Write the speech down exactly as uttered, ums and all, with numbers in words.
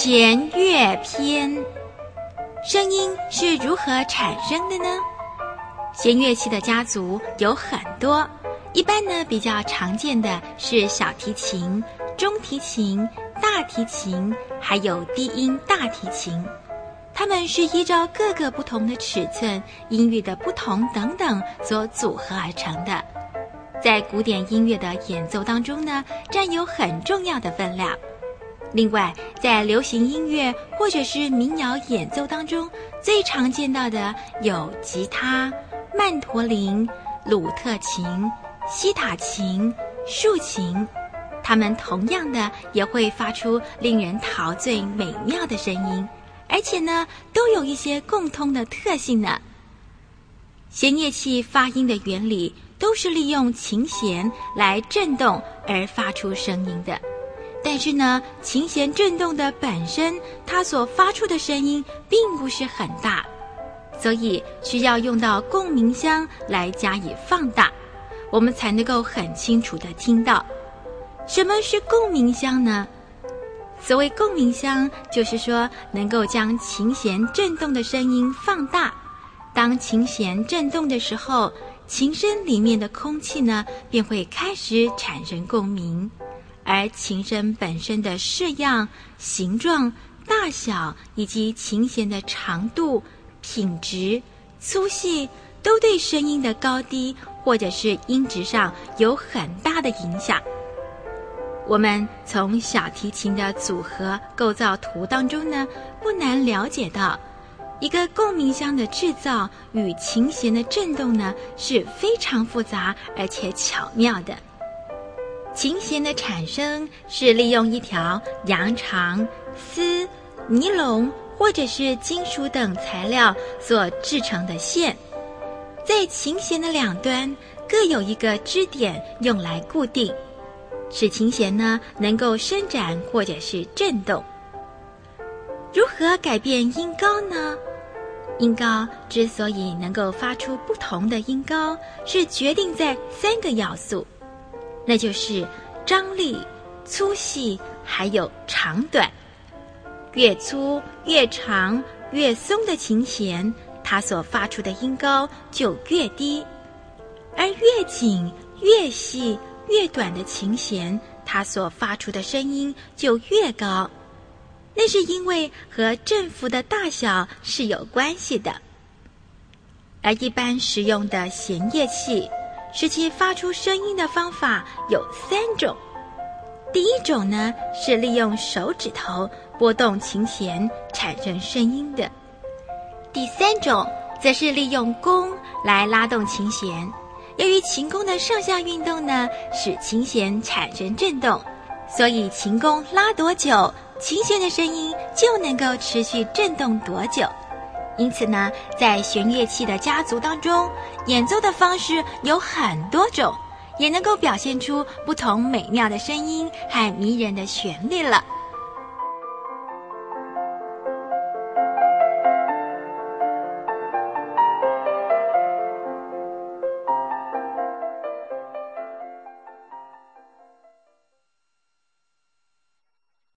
弦乐篇。声音是如何产生的呢？弦乐器的家族有很多，一般呢比较常见的是小提琴、中提琴、大提琴，还有低音大提琴。它们是依照各个不同的尺寸、音域的不同等等所组合而成的，在古典音乐的演奏当中呢，占有很重要的分量。另外，在流行音乐或者是民谣演奏当中，最常见到的有吉他、曼陀林、鲁特琴、西塔琴、竖琴，它们同样的也会发出令人陶醉美妙的声音，而且呢，都有一些共通的特性呢。弦乐器发音的原理都是利用琴弦来振动而发出声音的，但是呢，琴弦振动的本身，它所发出的声音并不是很大，所以需要用到共鸣箱来加以放大，我们才能够很清楚地听到。什么是共鸣箱呢？所谓共鸣箱，就是说能够将琴弦振动的声音放大。当琴弦振动的时候，琴身里面的空气呢，便会开始产生共鸣，而琴身本身的式样、形状、大小以及琴弦的长度、品质、粗细，都对声音的高低或者是音质上有很大的影响。我们从小提琴的组合构造图当中呢，不难了解到，一个共鸣箱的制造与琴弦的振动呢，是非常复杂而且巧妙的。琴弦的产生是利用一条羊肠、丝、尼龙或者是金属等材料所制成的线，在琴弦的两端各有一个支点用来固定，使琴弦呢能够伸展或者是振动。如何改变音高呢？音高之所以能够发出不同的音高，是决定在三个要素，那就是张力、粗细还有长短。越粗、越长、越松的琴弦，它所发出的音高就越低；而越紧、越细、越短的琴弦，它所发出的声音就越高。那是因为和振幅的大小是有关系的。而一般使用的弦乐器，使其发出声音的方法有三种。第一种呢，是利用手指头拨动琴弦产生声音的。第三种则是利用弓来拉动琴弦，由于琴弓的上下运动呢，使琴弦产生振动，所以琴弓拉多久，琴弦的声音就能够持续振动多久。因此呢，在弦乐器的家族当中，演奏的方式有很多种，也能够表现出不同美妙的声音和迷人的旋律了。